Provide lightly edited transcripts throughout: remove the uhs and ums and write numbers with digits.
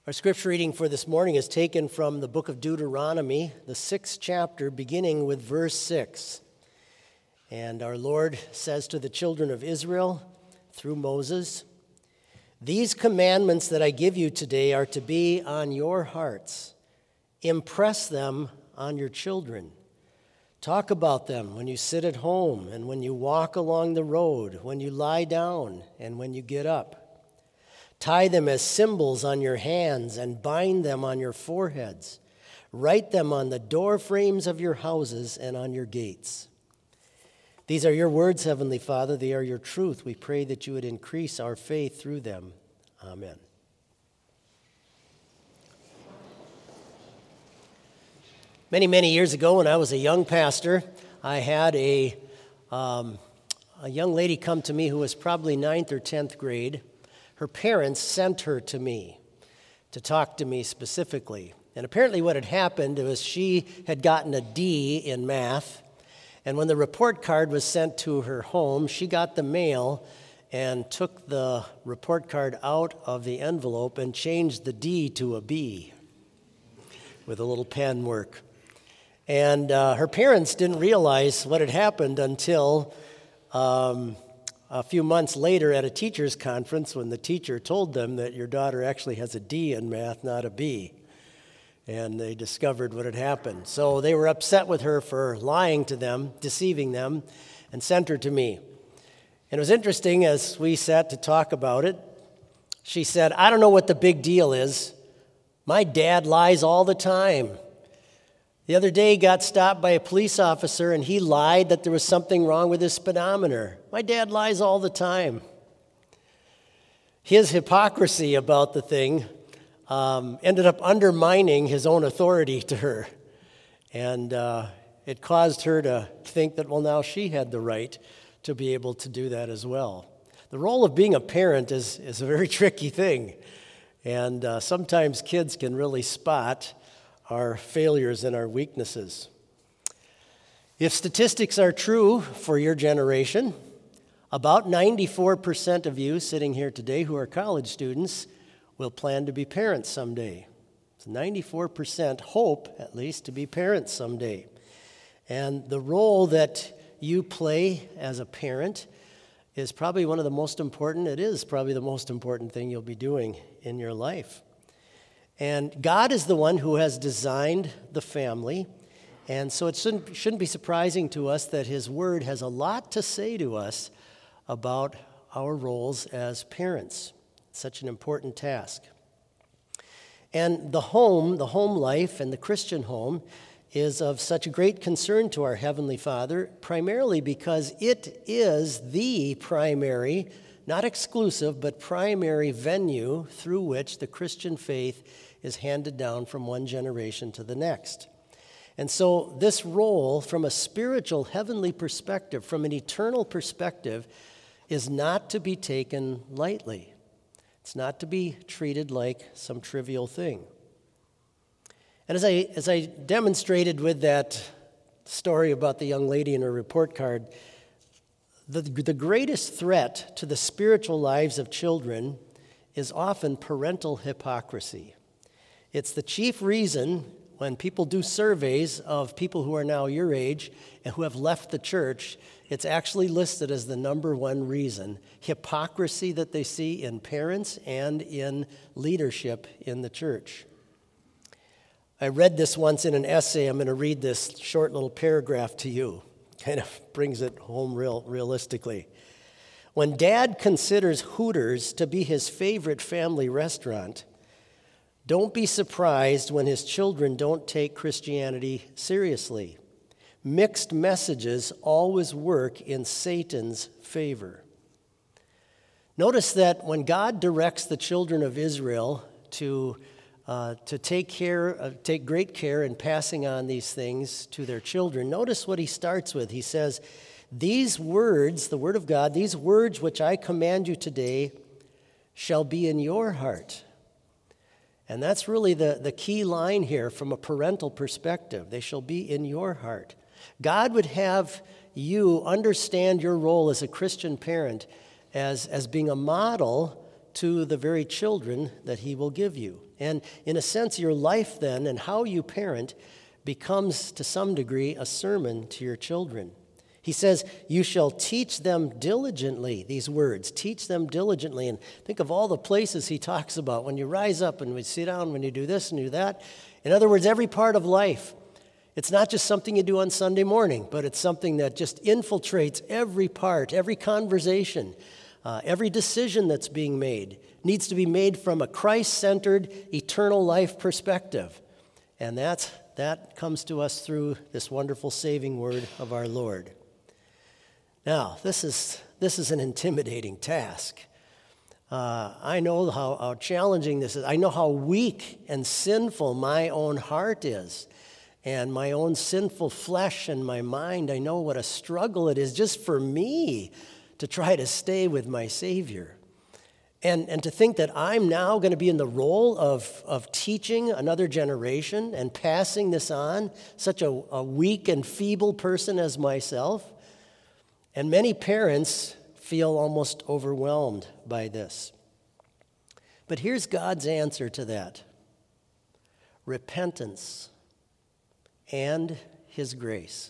Our scripture reading for this morning is taken from the book of Deuteronomy, the 6th chapter, beginning with verse 6. And our Lord says to the children of Israel through Moses, "These commandments that I give you today are to be on your hearts. Impress them on your children. Talk about them when you sit at home and when you walk along the road, when you lie down and when you get up. Tie them as symbols on your hands and bind them on your foreheads. Write them on the door frames of your houses and on your gates. These are your words, Heavenly Father. They are your truth. We pray that you would increase our faith through them. Amen." Many, many years ago, when I was a young pastor, I had a young lady come to me who was probably 9th or 10th grade. Her parents sent her to me to talk to me specifically. And apparently what had happened was she had gotten a D in math. And when the report card was sent to her home, she got the mail and took the report card out of the envelope and changed the D to a B with a little pen work. And her parents didn't realize what had happened until a few months later at a teacher's conference when the teacher told them that your daughter actually has a D in math, not a B. And they discovered what had happened. So they were upset with her for lying to them, deceiving them, and sent her to me. And it was interesting as we sat to talk about it. She said, "I don't know what the big deal is. My dad lies all the time. The other day, he got stopped by a police officer, and he lied that there was something wrong with his speedometer. My dad lies all the time." His hypocrisy about the thing ended up undermining his own authority to her. And it caused her to think that, well, now she had the right to be able to do that as well. The role of being a parent is a very tricky thing. And sometimes kids can really spot our failures and our weaknesses. If statistics are true for your generation, about 94% of you sitting here today who are college students will plan to be parents someday. So 94% hope, at least, to be parents someday. And the role that you play as a parent is probably one of the most important. It is probably the most important thing you'll be doing in your life. And God is the one who has designed the family, and so it shouldn't be surprising to us that His Word has a lot to say to us about our roles as parents. It's such an important task. And the home life, and the Christian home is of such great concern to our Heavenly Father, primarily because it is the primary, not exclusive, but primary venue through which the Christian faith is handed down from one generation to the next. And so this role, from a spiritual, heavenly perspective, from an eternal perspective, is not to be taken lightly. It's not to be treated like some trivial thing. And as I demonstrated with that story about the young lady and her report card, the greatest threat to the spiritual lives of children is often parental hypocrisy. It's the chief reason when people do surveys of people who are now your age and who have left the church, it's actually listed as the number one reason, hypocrisy that they see in parents and in leadership in the church. I read this once in an essay. I'm going to read this short little paragraph to you. Kind of brings it home realistically. "When Dad considers Hooters to be his favorite family restaurant, don't be surprised when his children don't take Christianity seriously. Mixed messages always work in Satan's favor." Notice that when God directs the children of Israel to take great care in passing on these things to their children, notice what He starts with. He says, "These words," the Word of God, "these words which I command you today shall be in your heart." And that's really the key line here from a parental perspective. They shall be in your heart. God would have you understand your role as a Christian parent as being a model to the very children that he will give you. And in a sense, your life then and how you parent becomes to some degree a sermon to your children. He says, you shall teach them diligently, these words, teach them diligently. And think of all the places he talks about when you rise up and we sit down, when you do this and do that. In other words, every part of life. It's not just something you do on Sunday morning, but it's something that just infiltrates every part, every conversation, every decision that's being made. Needs to be made from a Christ-centered, eternal life perspective. And that comes to us through this wonderful saving word of our Lord. Now, this is an intimidating task. I know how challenging this is. I know how weak and sinful my own heart is, and my own sinful flesh and my mind. I know what a struggle it is just for me to try to stay with my Savior. And to think that I'm now going to be in the role of teaching another generation and passing this on, such a weak and feeble person as myself. And many parents feel almost overwhelmed by this. But here's God's answer to that: repentance and his grace.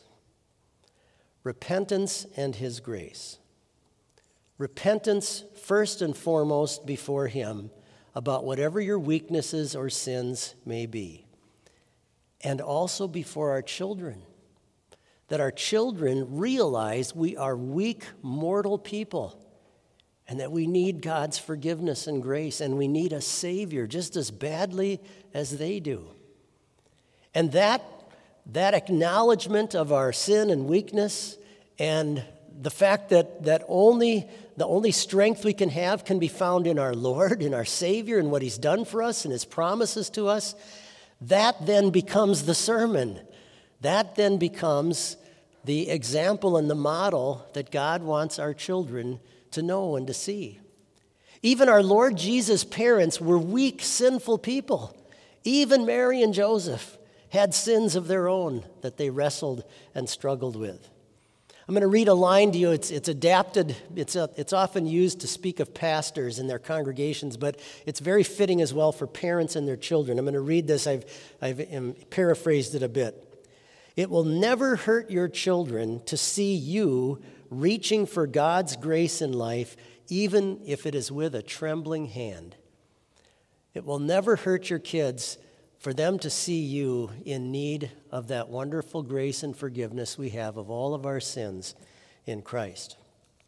Repentance and his grace. Repentance first and foremost before him about whatever your weaknesses or sins may be. And also before our children. That our children realize we are weak, mortal people, and that we need God's forgiveness and grace, and we need a Savior just as badly as they do. And that acknowledgement of our sin and weakness, and the fact that the only strength we can have can be found in our Lord, in our Savior, and what he's done for us and his promises to us, that then becomes the sermon. That then becomes the example and the model that God wants our children to know and to see. Even our Lord Jesus' parents were weak, sinful people. Even Mary and Joseph had sins of their own that they wrestled and struggled with. I'm going to read a line to you. It's adapted. It's often used to speak of pastors and their congregations, but it's very fitting as well for parents and their children. I'm going to read this. I've paraphrased it a bit. It will never hurt your children to see you reaching for God's grace in life, even if it is with a trembling hand. It will never hurt your kids for them to see you in need of that wonderful grace and forgiveness we have of all of our sins in Christ.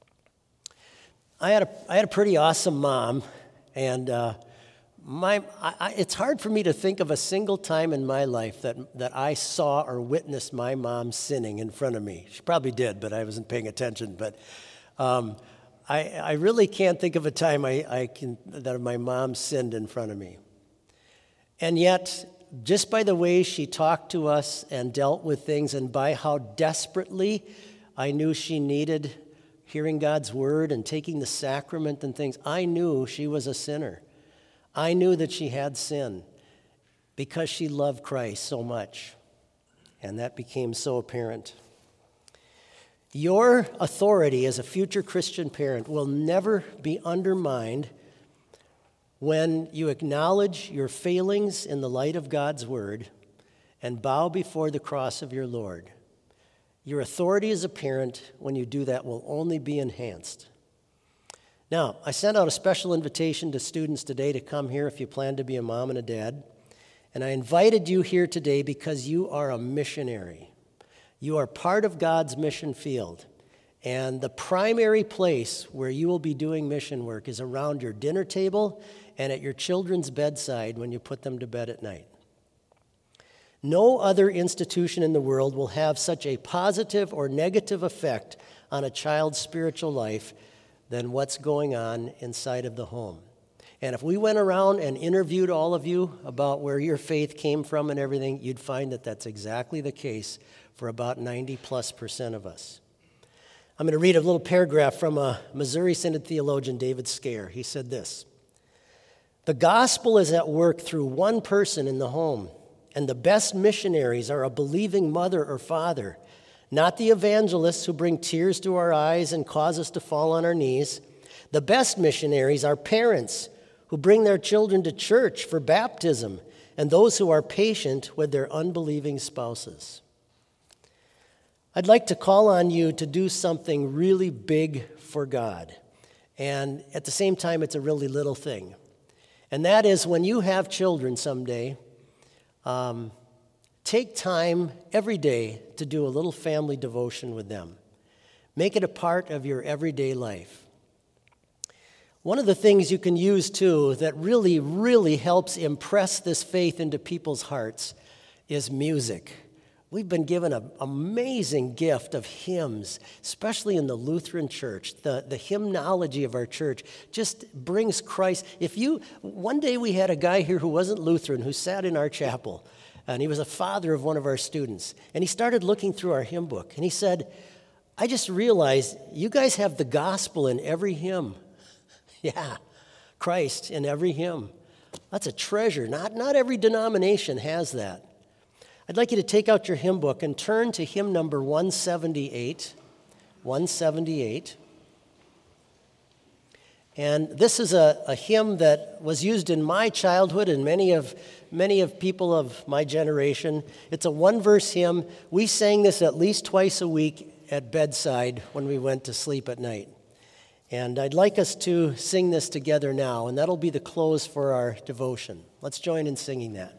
I had a pretty awesome mom, and it's hard for me to think of a single time in my life that I saw or witnessed my mom sinning in front of me. She probably did, but I wasn't paying attention. But I really can't think of a time that my mom sinned in front of me. And yet, just by the way she talked to us and dealt with things, and by how desperately I knew she needed hearing God's word and taking the sacrament and things, I knew she was a sinner. I knew that she had sin because she loved Christ so much. And that became so apparent. Your authority as a future Christian parent will never be undermined when you acknowledge your failings in the light of God's word and bow before the cross of your Lord. Your authority as a parent, when you do that, will only be enhanced. Now, I sent out a special invitation to students today to come here if you plan to be a mom and a dad. And I invited you here today because you are a missionary. You are part of God's mission field. And the primary place where you will be doing mission work is around your dinner table and at your children's bedside when you put them to bed at night. No other institution in the world will have such a positive or negative effect on a child's spiritual life than what's going on inside of the home. And if we went around and interviewed all of you about where your faith came from and everything, you'd find that that's exactly the case for about 90+% of us. I'm going to read a little paragraph from a Missouri Synod theologian, David Scare. He said this: "The gospel is at work through one person in the home, and the best missionaries are a believing mother or father, not the evangelists who bring tears to our eyes and cause us to fall on our knees. The best missionaries are parents who bring their children to church for baptism and those who are patient with their unbelieving spouses. I'd like to call on you to do something really big for God. And at the same time, it's a really little thing. And that is when you have children someday, take time every day to do a little family devotion with them. Make it a part of your everyday life. One of the things you can use, too, that really, really helps impress this faith into people's hearts is music. We've been given an amazing gift of hymns, especially in the Lutheran Church. The hymnology of our church just brings Christ. One day we had a guy here who wasn't Lutheran who sat in our chapel, and he was a father of one of our students. And he started looking through our hymn book, and he said, I just realized you guys have the gospel in every hymn. Yeah, Christ in every hymn. That's a treasure. Not every denomination has that. I'd like you to take out your hymn book and turn to hymn number 178. 178. And this is a hymn that was used in my childhood and many of people of my generation. It's a one-verse hymn. We sang this at least twice a week at bedside when we went to sleep at night. And I'd like us to sing this together now, and that'll be the close for our devotion. Let's join in singing that.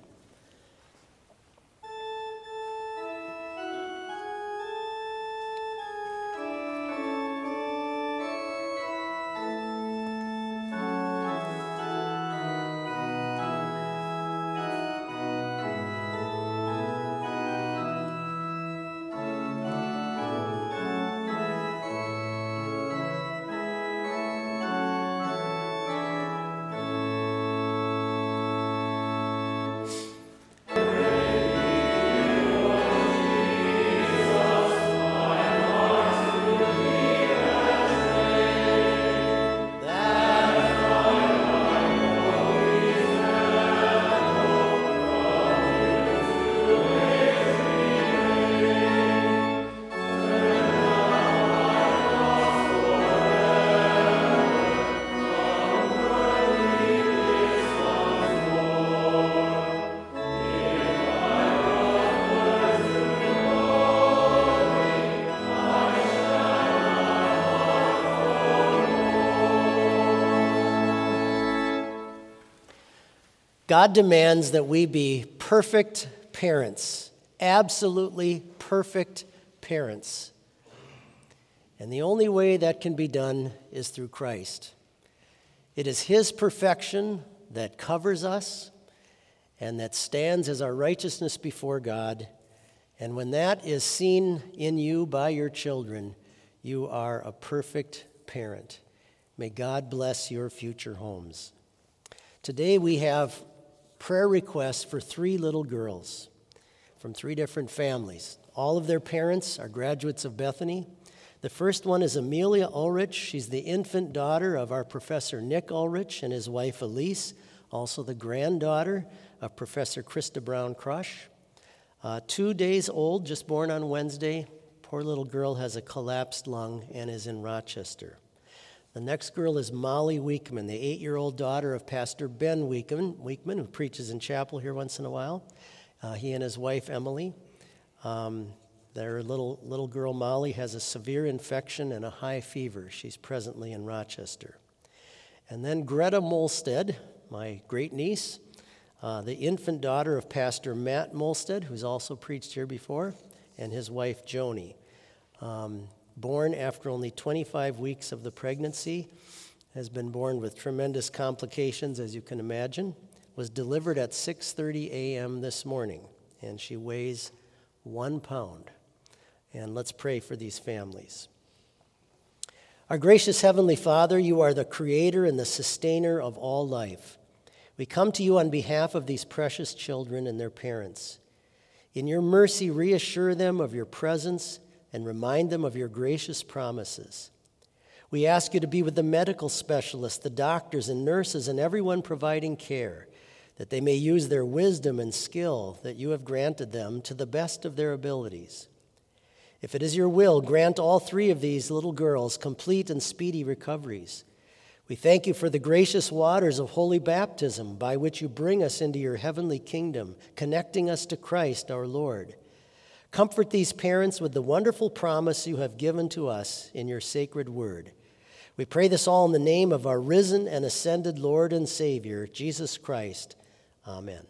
God demands that we be perfect parents, absolutely perfect parents. And the only way that can be done is through Christ. It is His perfection that covers us and that stands as our righteousness before God. And when that is seen in you by your children, you are a perfect parent. May God bless your future homes. Today we have prayer requests for 3 little girls from 3 different families. All of their parents are graduates of Bethany. The first one is Amelia Ulrich. She's the infant daughter of our Professor Nick Ulrich and his wife Elise, also the granddaughter of Professor Krista Brown Crush. 2 days old, just born on Wednesday. Poor little girl has a collapsed lung and is in Rochester. The next girl is Molly Weekman, the 8-year-old daughter of Pastor Ben Weekman, who preaches in chapel here once in a while. He and his wife, Emily. Their little girl, Molly, has a severe infection and a high fever. She's presently in Rochester. And then Greta Molstead, my great niece, the infant daughter of Pastor Matt Molstead, who's also preached here before, and his wife, Joni. Born after only 25 weeks of the pregnancy, has been born with tremendous complications, as you can imagine, was delivered at 6:30 a.m. this morning, and she weighs 1 pound. And let's pray for these families. Our gracious Heavenly Father, you are the creator and the sustainer of all life. We come to you on behalf of these precious children and their parents. In your mercy, reassure them of your presence and remind them of your gracious promises. We ask you to be with the medical specialists, the doctors and nurses, and everyone providing care, that they may use their wisdom and skill that you have granted them to the best of their abilities. If it is your will, grant all 3 of these little girls complete and speedy recoveries. We thank you for the gracious waters of holy baptism by which you bring us into your heavenly kingdom, connecting us to Christ our Lord. Comfort these parents with the wonderful promise you have given to us in your sacred word. We pray this all in the name of our risen and ascended Lord and Savior, Jesus Christ. Amen.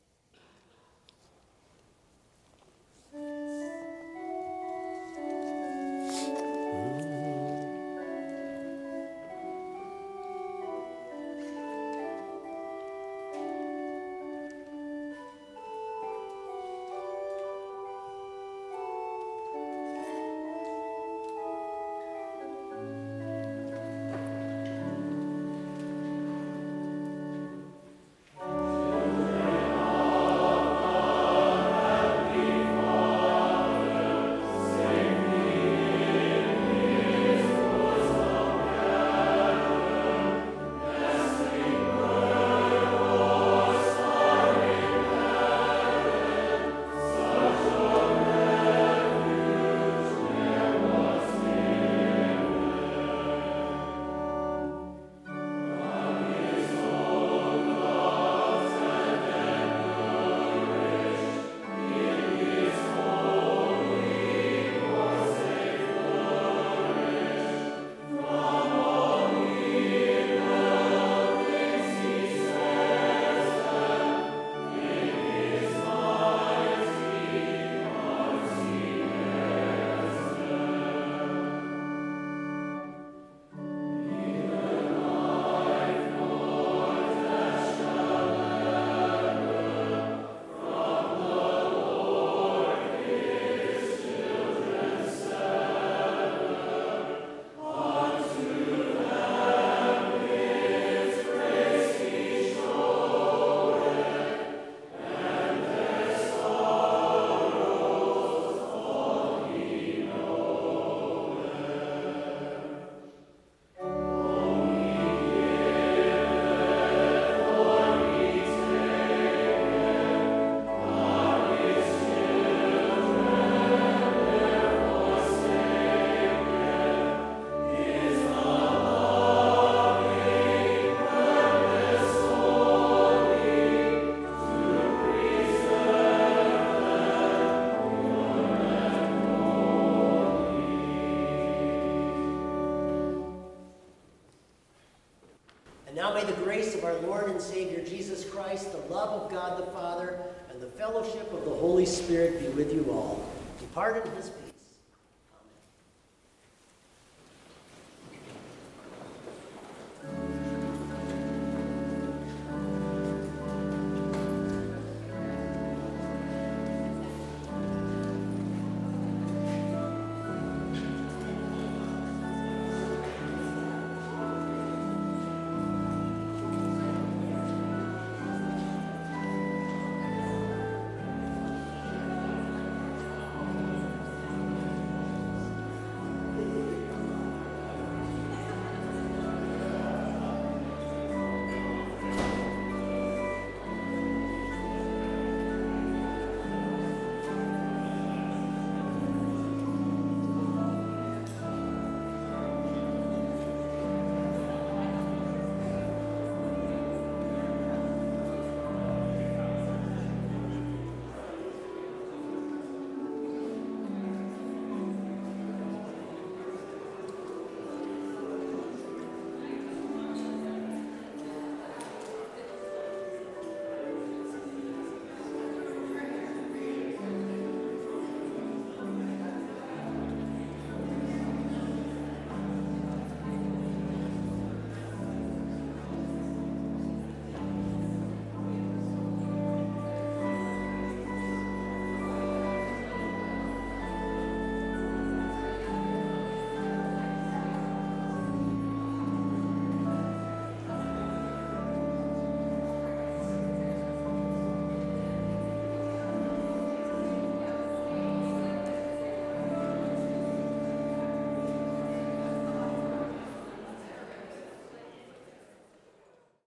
And now may the grace of our Lord and Savior Jesus Christ, the love of God the Father, and the fellowship of the Holy Spirit be with you all. Depart in his peace.